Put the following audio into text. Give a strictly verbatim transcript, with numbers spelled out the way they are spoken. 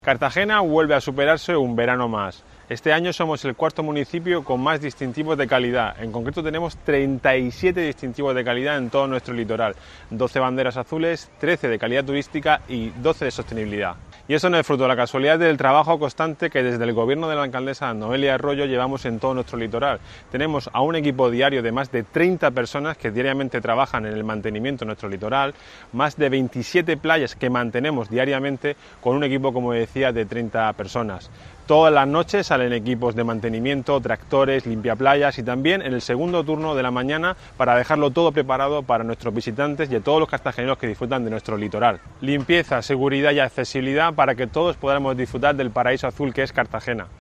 Cartagena vuelve a superarse un verano más. Este año somos el cuarto municipio con más distintivos de calidad. En concreto tenemos treinta y siete distintivos de calidad en todo nuestro litoral, doce banderas azules, trece de calidad turística y doce de sostenibilidad. Y eso no es fruto de la casualidad del trabajo constante que desde el gobierno de la alcaldesa Noelia Arroyo llevamos en todo nuestro litoral. Tenemos a un equipo diario de más de treinta personas que diariamente trabajan en el mantenimiento de nuestro litoral, más de veintisiete playas que mantenemos diariamente con un equipo, como decía, de treinta personas. Todas las noches salen equipos de mantenimiento, tractores, limpiaplayas y también en el segundo turno de la mañana para dejarlo todo preparado para nuestros visitantes y a todos los cartageneros que disfrutan de nuestro litoral. Limpieza, seguridad y accesibilidad para que todos podamos disfrutar del paraíso azul que es Cartagena.